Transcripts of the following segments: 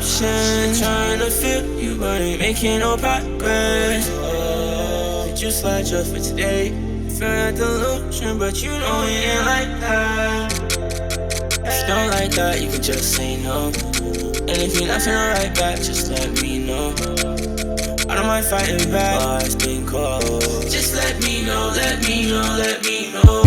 option. Trying to feel you, but ain't making no progress. Did you slide just for today? Feel that delusion, but you know it ain't like that. If you don't like that, you can just say no. And if you're not feeling right back, just let me know. I don't mind fighting back, but it's been cold. Just let me know, let me know, let me know.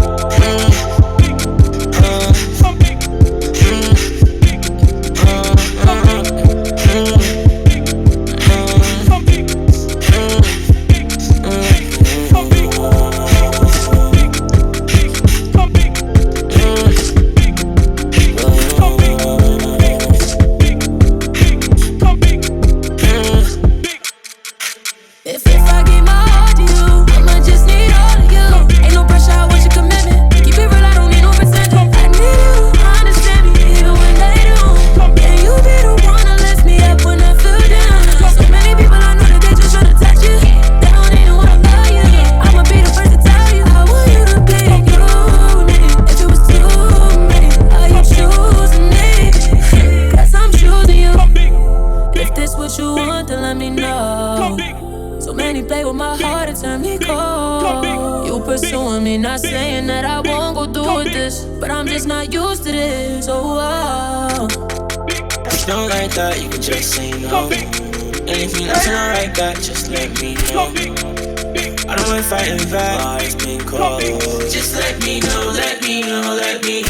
Pursuing me, not saying that I won't go through with this, but I'm just not used to this. Oh, wow. If you don't like that, you can just say no. And if you're not feeling right back, just let me know. I don't mind fighting back, but it's been cold. Just let me know, let me know, let me